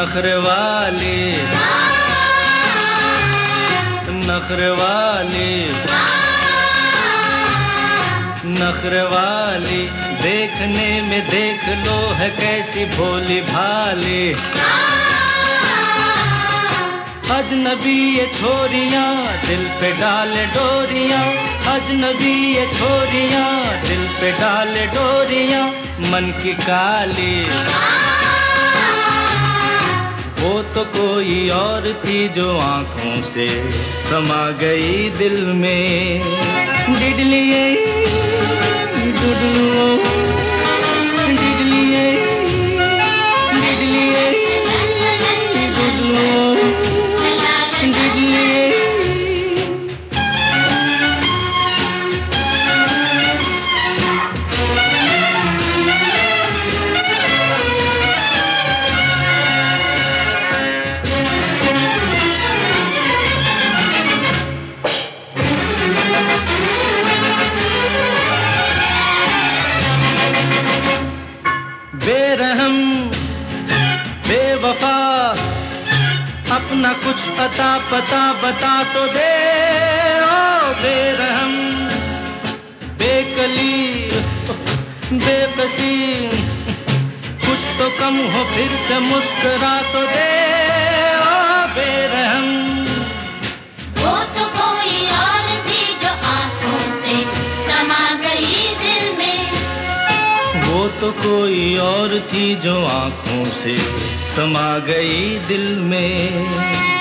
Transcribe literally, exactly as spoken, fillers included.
नखरे वाली, नखरे वाली, नखरे वाली, देखने में देख लो है कैसी भोली भाली। अजनबी ये छोरियां दिल पे डाले डोरियां, अजनबी ये छोरियां दिल पे डाले डोरियां, मन की काली। वो तो कोई और थी जो आंखों से समा गई दिल में। डिडलिए डुडलू, डिडलिए डिडलिए डुडलू, डिडलिए। बेरहम बेवफा अपना कुछ अता पता बता तो दे। ओ बेरहम बेकली बेबसी, कुछ तो कम हो फिर से मुस्कुरा तो दे। ओ बेरहम वो तो कोई और थी जो आंखों से समा गई दिल में। वो तो कोई और थी जो आंखों से समा गई दिल में।